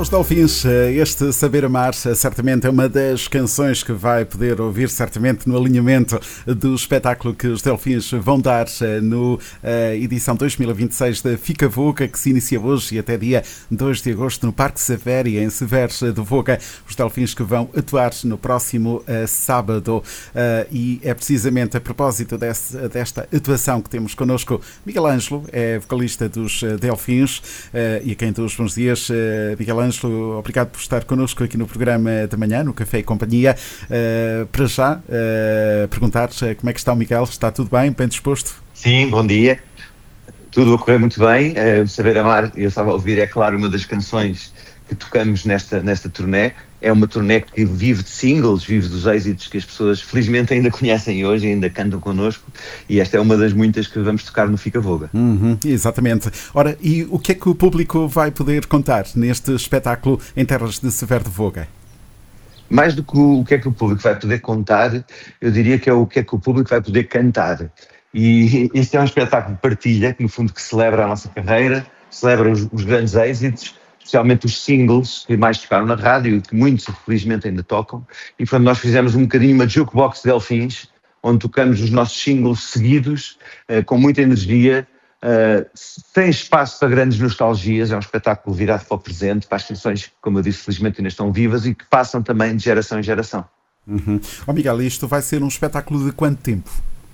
Os Delfins, este Saber Amar, certamente é uma das canções que vai poder ouvir, certamente no alinhamento do espetáculo que os Delfins vão dar no edição 2026 da Fica Voga, que se inicia hoje e até dia 2 de agosto no Parque Savéria, em Severs de Voga. Os Delfins que vão atuar no próximo sábado. E é precisamente a propósito desta atuação que temos connosco Miguel Ângelo, é vocalista dos Delfins, e a quem dou os bons dias. Miguel Ângelo, obrigado por estar connosco aqui no programa da manhã, no Café e Companhia. Para já, perguntar como é que está o Miguel? Está tudo bem? Bem disposto? Sim, bom dia. Tudo a correr muito bem. Saber Amar, eu estava a ouvir, é claro, uma das canções que tocamos nesta turnê. É uma turnê que vive de singles, vive dos êxitos que as pessoas felizmente ainda conhecem hoje, ainda cantam connosco, e esta é uma das muitas que vamos tocar no Fica Voga. Exatamente. Ora, e o que é que o público vai poder contar neste espetáculo em terras de Severo de Voga? Mais do que o que é que o público vai poder contar, eu diria que é o que é que o público vai poder cantar. E este é um espetáculo de partilha, que no fundo que celebra a nossa carreira, celebra os grandes êxitos, especialmente os singles que mais tocaram na rádio e que muitos, felizmente, ainda tocam. E, portanto, nós fizemos um bocadinho uma jukebox de Delfins, onde tocamos os nossos singles seguidos, com muita energia, sem espaço para grandes nostalgias. É um espetáculo virado para o presente, para as canções que, como eu disse, felizmente ainda estão vivas e que passam também de geração em geração. Miguel, isto vai ser um espetáculo de quanto tempo?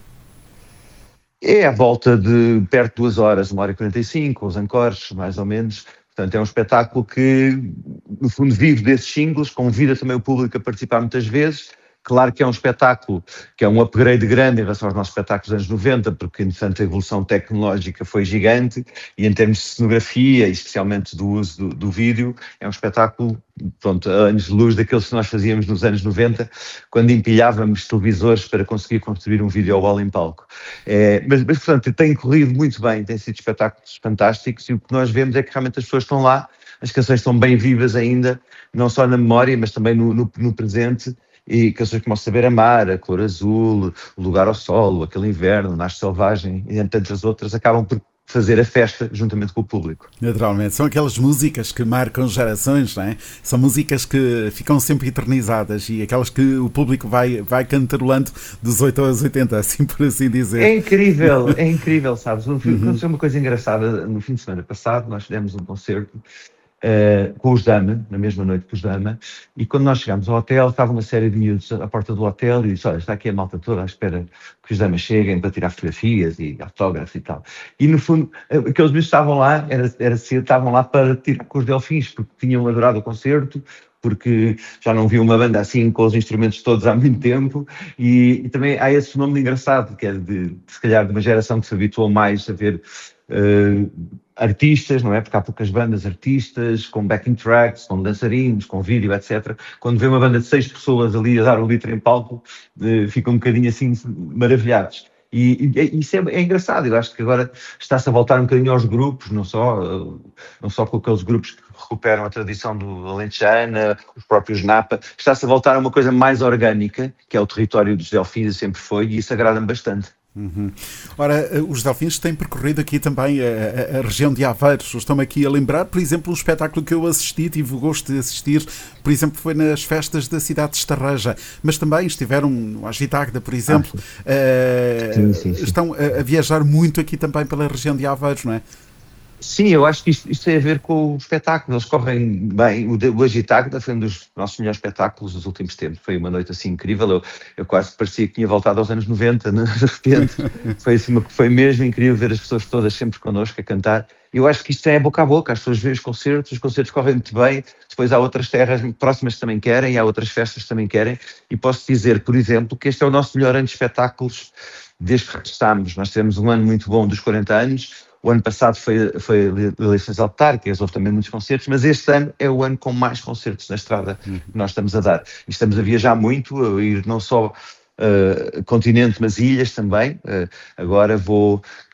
É à volta de perto de 2 horas, 1h45, com os encores, mais ou menos. Portanto, é um espetáculo que, no fundo, vive desses singles, convida também o público a participar muitas vezes. Claro que é um espetáculo que é um upgrade grande em relação aos nossos espetáculos dos anos 90, porque, entretanto, a evolução tecnológica foi gigante e, em termos de cenografia, e especialmente do uso do vídeo, é um espetáculo, pronto, a anos de luz daqueles que nós fazíamos nos anos 90, quando empilhávamos televisores para conseguir construir um vídeo wall em palco. Mas, portanto, tem corrido muito bem, tem sido espetáculos fantásticos, e o que nós vemos é que realmente as pessoas estão lá, as canções estão bem vivas ainda, não só na memória, mas também no presente. E canções como o Saber Amar, a Cor Azul, o Lugar ao Sol, Aquele Inverno, Nasce Selvagem e tantas outras acabam por fazer a festa juntamente com o público. Naturalmente, são aquelas músicas que marcam gerações, não é? São músicas que ficam sempre eternizadas e aquelas que o público vai cantarolando dos 8 aos 80, assim por assim dizer. É incrível, sabes? Aconteceu uma coisa engraçada no fim de semana passado, nós fizemos um concerto com os Dama, na mesma noite com os Dama, e quando nós chegámos ao hotel, estava uma série de miúdos à porta do hotel e disse: olha, está aqui a malta toda à espera que os Dama cheguem para tirar fotografias e autógrafos e tal. E no fundo, aqueles miúdos estavam lá, estavam lá para tirar com os Delfins, porque tinham adorado o concerto, porque já não vi uma banda assim com os instrumentos todos há muito tempo, e também há esse fenómeno engraçado, que é se calhar de uma geração que se habituou mais a ver artistas, não é? Porque há poucas bandas artistas, com backing tracks, com dançarinos, com vídeo, etc. Quando vê uma banda de 6 pessoas ali a dar o litro em palco, ficam um bocadinho assim maravilhados. E isso é engraçado. Eu acho que agora está-se a voltar um bocadinho aos grupos, não só com aqueles grupos que recuperam a tradição do Alentejana, os próprios Napa, está-se a voltar a uma coisa mais orgânica, que é o território dos Delfins, sempre foi, e isso agrada-me bastante. Ora, os Delfins têm percorrido aqui também a região de Aveiros. Estou-me aqui a lembrar, por exemplo, um espetáculo que eu assisti, tive o gosto de assistir, por exemplo, foi nas festas da cidade de Estarreja, mas também estiveram no Agitagda, por exemplo. Sim. Estão a viajar muito aqui também pela região de Aveiros, não é? Sim, eu acho que isto tem a ver com o espetáculo, eles correm bem. O Agitagda foi um dos nossos melhores espetáculos dos últimos tempos, foi uma noite assim incrível, eu quase parecia que tinha voltado aos anos 90, de repente, foi mesmo incrível ver as pessoas todas sempre connosco a cantar. Eu acho que isto é boca a boca, as pessoas veem os concertos correm muito bem, depois há outras terras próximas que também querem, há outras festas que também querem, e posso dizer, por exemplo, que este é o nosso melhor ano de espetáculos desde que regressamos. Nós tivemos um ano muito bom dos 40 anos, o ano passado foi eleições autárquicas, houve também muitos concertos, mas este ano é o ano com mais concertos na estrada que nós estamos a dar. E estamos a viajar muito, a ir não só continente, mas ilhas também. Agora vou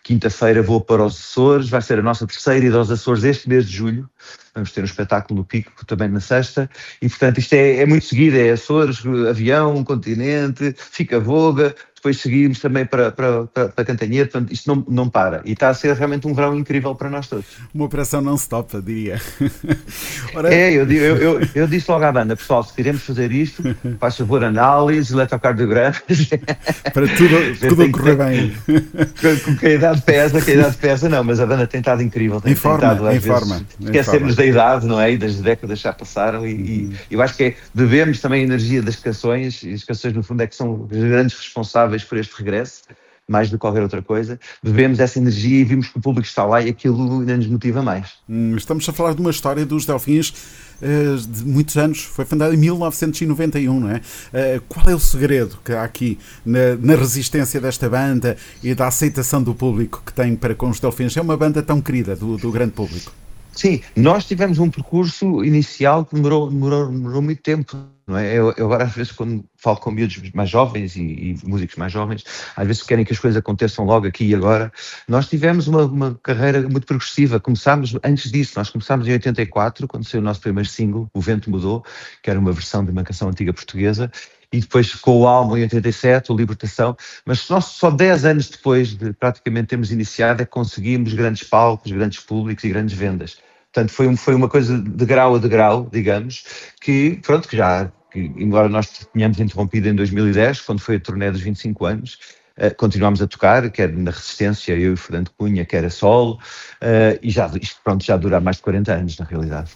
quinta-feira vou para os Açores, vai ser a nossa terceira ida aos Açores este mês de julho. Vamos ter um espetáculo no Pico também na sexta, e portanto isto é muito seguido, é Açores, avião, continente, Fica Voga, depois seguimos também para Cantanhede, portanto isto não para, e está a ser realmente um verão incrível para nós todos. Uma operação não stop, diria. Ora... Eu disse logo à banda, pessoal, se queremos fazer isto, faz favor, análise, eletrocardiogramas. Para tudo correr bem. Que a idade pesa, não, mas a banda tem estado incrível. Tem Informa. Esquecemos da idade, não é? E das décadas já passaram, e eu acho que bebemos também a energia das canções, e as canções no fundo é que são os grandes responsáveis por este regresso, mais do que qualquer outra coisa. Bebemos essa energia e vimos que o público está lá, e aquilo ainda nos motiva mais. Estamos a falar de uma história dos Delfins de muitos anos, foi fundada em 1991, não é? Qual é o segredo que há aqui na resistência desta banda e da aceitação do público que tem para com os Delfins? É uma banda tão querida do grande público. Sim, nós tivemos um percurso inicial que demorou muito tempo, não é? Eu agora, às vezes, quando falo com miúdos mais jovens e músicos mais jovens, às vezes querem que as coisas aconteçam logo aqui e agora. Nós tivemos uma carreira muito progressiva. Começámos, antes disso, nós começámos em 84, quando saiu o nosso primeiro single, O Vento Mudou, que era uma versão de uma canção antiga portuguesa, e depois com o álbum em 87, o Libertação, mas nós só 10 anos depois de praticamente termos iniciado é que conseguimos grandes palcos, grandes públicos e grandes vendas. Portanto, foi uma coisa de grau a degrau, digamos, que embora nós tenhamos interrompido em 2010, quando foi a turnê dos 25 anos, continuámos a tocar, quer na Resistência, eu e o Fernando Cunha, quer a solo, e isto já dura há mais de 40 anos, na realidade.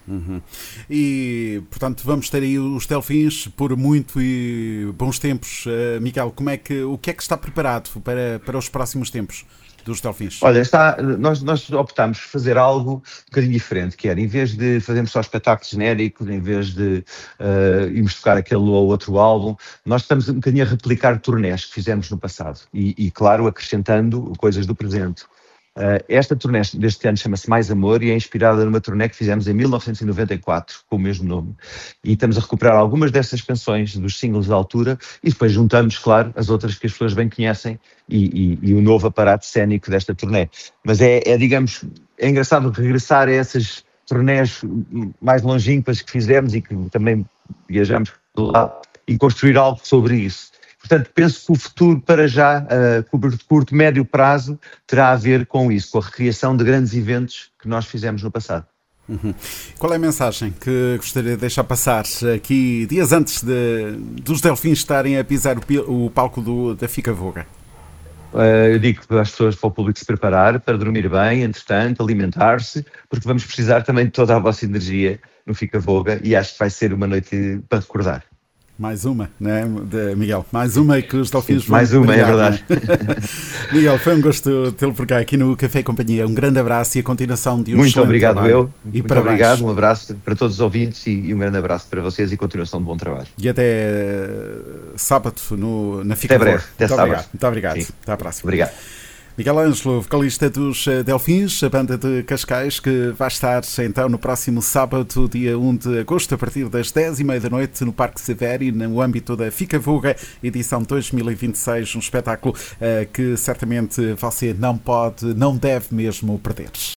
E, portanto, vamos ter aí os Delfins por muito e bons tempos. Miguel, o que é que está preparado para os próximos tempos dos Delfins? Olha, nós optámos por fazer algo um bocadinho diferente, que era, em vez de fazermos só espetáculos genéricos, em vez de irmos tocar aquele ou outro álbum, nós estamos um bocadinho a replicar turnés que fizemos no passado e claro, acrescentando coisas do presente. Esta turnê deste ano chama-se Mais Amor e é inspirada numa turnê que fizemos em 1994, com o mesmo nome. E estamos a recuperar algumas dessas canções dos singles da altura e depois juntamos, claro, as outras que as pessoas bem conhecem e o novo aparato cénico desta turnê. Mas digamos, é engraçado regressar a essas turnés mais longínquas que fizemos e que também viajamos lá e construir algo sobre isso. Portanto, penso que o futuro para já, curto, médio prazo, terá a ver com isso, com a recriação de grandes eventos que nós fizemos no passado. Qual é a mensagem que gostaria de deixar passar aqui, dias antes dos Delfins estarem a pisar o palco da Fica Voga? Eu digo para as pessoas, para o público se preparar, para dormir bem, entretanto, alimentar-se, porque vamos precisar também de toda a vossa energia no Fica Voga e acho que vai ser uma noite para recordar. Mais uma, né, Miguel? Mais uma e que os Delfins vão mais uma, brilhar, é verdade. Né? Miguel, foi um gosto tê-lo por cá aqui no Café e Companhia. Um grande abraço e a continuação de um muito obrigado trabalho. Muito obrigado, um abraço para todos os ouvintes e um grande abraço para vocês e continuação de bom trabalho. E até sábado na Fica Até breve, até sábado. Muito obrigado. Sim. Até à próxima. Obrigado. Miguel Ângelo, vocalista dos Delfins, a banda de Cascais, que vai estar então no próximo sábado, dia 1 de agosto, a partir das 10h30 da noite, no Parque Severi, no âmbito da Fica Voga, edição 2026, um espetáculo que certamente você não deve mesmo perder.